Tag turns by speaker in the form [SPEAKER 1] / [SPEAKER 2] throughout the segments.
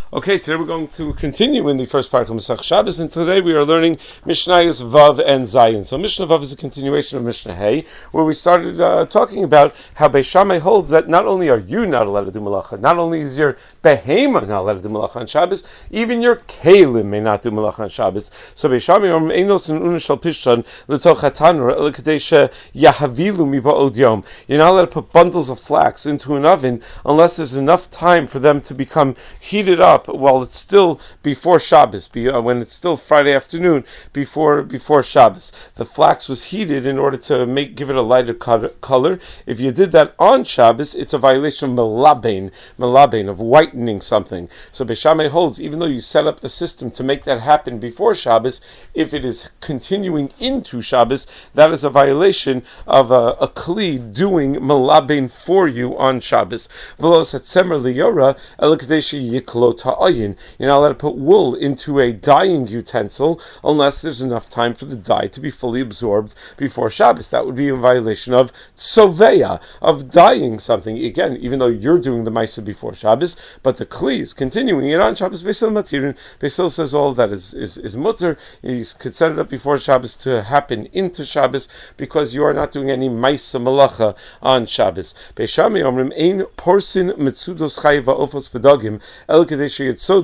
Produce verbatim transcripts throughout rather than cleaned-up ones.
[SPEAKER 1] Okay, today we're going to continue in the first part of Masech Shabbos, and today we are learning Mishnayos Vav and Zayin. So Mishnah Vav is a continuation of Mishnah Hey, where we started uh, talking about how Beis Shammai holds that not only are you not allowed to do malacha, not only is your behema not allowed to do malacha on Shabbos, even your kalim may not do malacha on Shabbos. So Beis Shammai or Einos and Una Shal Pishtan L'toch Hatanur L'Kadesha Yahavilu Miba'od Yom. You're not allowed to put bundles of flax into an oven unless there's enough time for them to become heated up while it's still before Shabbos, be, uh, when it's still Friday afternoon before before Shabbos. The flax was heated in order to make give it a lighter color. If you did that on Shabbos, it's a violation of melabain, melabain, of whitening something. So Beis Shammai holds, even though you set up the system to make that happen before Shabbos, if it is continuing into Shabbos, that is a violation of a, a kli doing melabain for you on Shabbos. V'los hatzemer liyora elakadeshi yiklot. You're not allowed to put wool into a dyeing utensil unless there's enough time for the dye to be fully absorbed before Shabbos. That would be in violation of tsoveya, of dyeing something. Again, even though you're doing the Maisa before Shabbos, but the Kli is continuing it on Shabbos. Beis Hillel Matirin. Beis Hillel says all that is, is, is mutter. You could set it up before Shabbos to happen into Shabbos because you are not doing any Maisa Malacha on Shabbos. Beis Shammai Omrim Ein Porsin Mitzudos Chayiv Ofos V'Dagim El Kadesh. You're not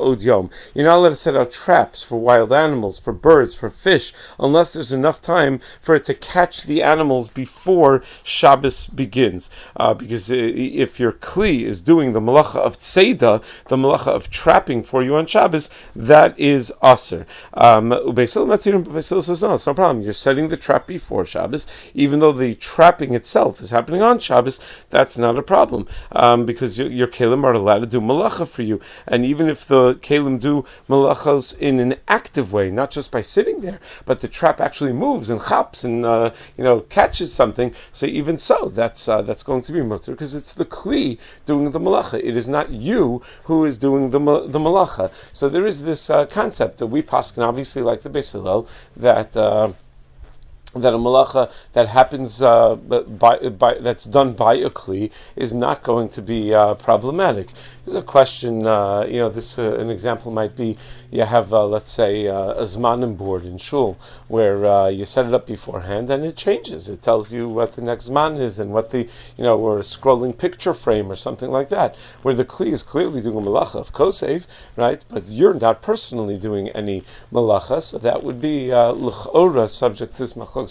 [SPEAKER 1] allowed to set out traps for wild animals, for birds, for fish, unless there's enough time for it to catch the animals before Shabbos begins. Uh, because if your kli is doing the malacha of tzeda, the malacha of trapping for you on Shabbos, that is aser. Um, Beis Hillel says, no, it's no problem. You're setting the trap before Shabbos, even though the trapping itself is happening on Shabbos, that's not a problem. Um, because your, your kelim are allowed to do malacha for you. And even if the kelim do malachos in an active way, not just by sitting there, but the trap actually moves and chaps and uh, you know catches something, so even so, that's uh, that's going to be mutter because it's the kli doing the malacha. It is not you who is doing the the malacha. So there is this uh, concept that we paskin, obviously like the Beis Hillel, that. Uh, that a malacha that happens uh, by, by that's done by a kli is not going to be uh, problematic. There's a question, uh, you know, this uh, an example might be you have, uh, let's say, uh, a zmanim board in shul where uh, you set it up beforehand and it changes. It tells you what the next zman is and what the, you know, or a scrolling picture frame or something like that, where the kli is clearly doing a malacha of kosev, right? But you're not personally doing any malacha, so that would be uh, l'chora subject to this malacha.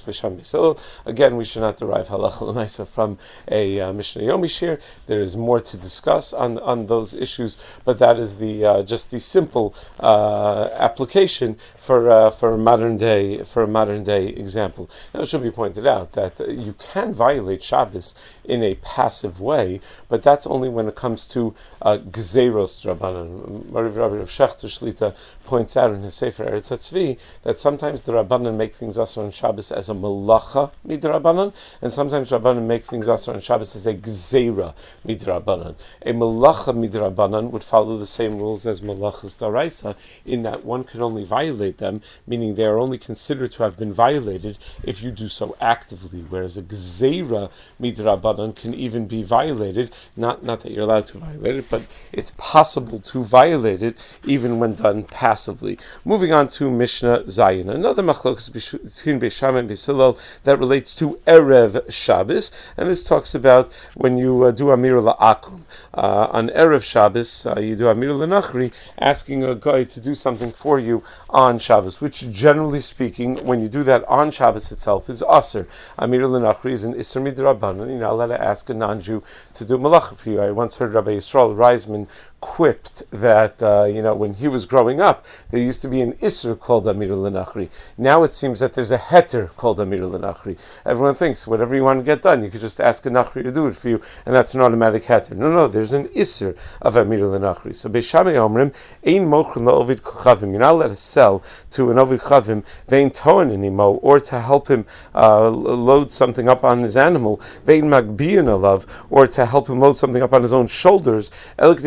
[SPEAKER 1] Again, we should not derive halacha l'maisa from a uh, Mishnah Yomi shir. There is more to discuss on on those issues, but that is the uh, just the simple uh, application for uh, for a modern day for a modern day example. Now, it should be pointed out that uh, you can violate Shabbos in a passive way, but that's only when it comes to uh, gzeros Rabbanan. Rabbi Rav Shechter Shlita points out in his Sefer Eretz HaTzvi that sometimes the Rabbanan make things asur on Shabbos as a malacha midrabanan, and sometimes Rabbanan make things asur on Shabbos as a gzeira midrabanan. A malacha midrabanan would follow the same rules as malachos daraisa, in that one can only violate them, meaning they are only considered to have been violated if you do so actively, whereas a gzeira midrabanan can even be violated, not not that you're allowed to violate it, but it's possible to violate it even when done passively. Moving on to Mishnah Zayin, another machlokas between Beis Shammai and Beis Hillel that relates to Erev Shabbos, and this talks about when you uh, do Amir La'akum. Uh, on Erev Shabbos, uh, you do Amir L'Nachri, asking a guy to do something for you on Shabbos, which generally speaking, when you do that on Shabbos itself, is Aser. Amir L'Nachri is an Isser Midrabanan. You're not allowed to ask a non-Jew to do Malacha for you. I once heard Rabbi Yisrael Reisman quipped that, uh, you know, when he was growing up, there used to be an Isser called Amir L'Nachri. Now it seems that there's a Heter called Amir L'Nachri. Everyone thinks whatever you want to get done, you could just ask a Nachri to do it for you, and that's an automatic Heter. No, no, there's an Isser of Amir L'Nachri. So Beis Shammai Omrim, Ein Mochrin La'ovid Chavim. You're not allowed to sell to an Ovid Chavim, Vein Toan Animo, or to help him uh, load something up on his animal, Vein Magbiyan Alav, or to help him load something up on his own shoulders, El K'dei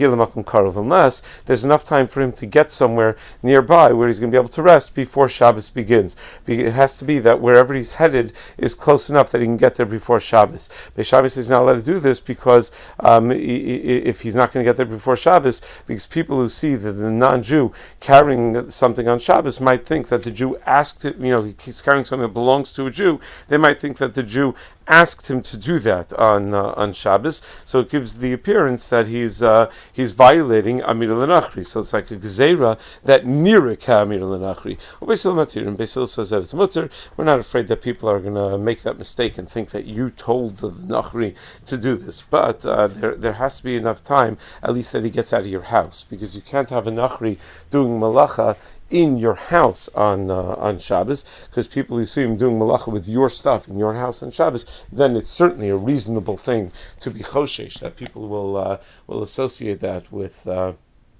[SPEAKER 1] Yagia L'Makom Karov, unless there's enough time for him to get somewhere nearby where he's going to be able to rest before Shabbos begins. It has to be that wherever he's headed is close enough that he can get there before Shabbos. But Shabbos is not allowed to do this because um, if he's not going to get there before Shabbos, because people who see that the non-Jew carrying something on Shabbos might think that the Jew asked it, you know, he's carrying something that belongs to a Jew, they might think that the Jew asked him to do that on uh, on Shabbos, so it gives the appearance that he's uh, he's violating Amir L'Nachri. So it's like a Gezerah that Nirik Amir L'Nachri. Basil Matir, and Basil says that it's mutter. We're not afraid that people are going to make that mistake and think that you told the Nachri to do this, but uh, there there has to be enough time, at least that he gets out of your house, because you can't have a Nachri doing malacha in your house on uh, on Shabbos, because people who see him doing malacha with your stuff in your house on Shabbos, then it's certainly a reasonable thing to be choshesh, that people will uh, will associate that with uh,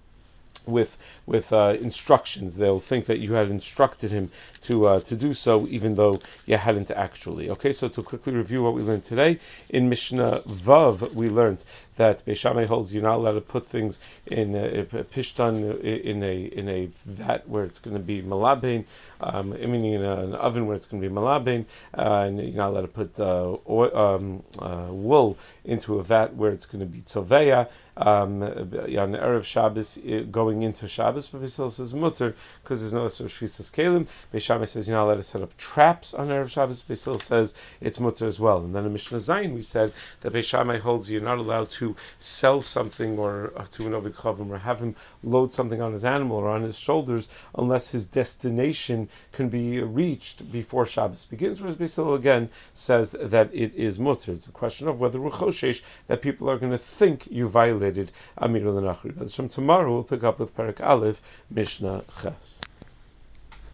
[SPEAKER 1] with with uh, instructions. They'll think that you had instructed him to uh, to do so, even though you hadn't actually. Okay, so to quickly review what we learned today, in Mishnah Vav we learned that Beis Shammai holds you're not allowed to put things in a, a pishtan in a in a vat where it's going to be malabein, um, meaning in a, an oven where it's going to be malabein, uh, and you're not allowed to put uh, oil, um, uh, wool into a vat where it's going to be tzolveya um, on Erev Shabbos going into Shabbos. But Basil says mutter because there's no so shvisas kelim. Beis Shammai says you're not allowed to set up traps on Erev Shabbos. Basil says it's mutter as well. And then in Mishnah Zayin we said that Beis Shammai holds you're not allowed to sell something or uh, to an Ovid Chavim or have him load something on his animal or on his shoulders unless his destination can be reached before Shabbos begins, whereas Basil again says that it is mutter. It's a question of whether we're choshesh that people are going to think you violated Amir L'Nachri. From tomorrow we'll pick up with Perek Aleph, Mishnah Ches.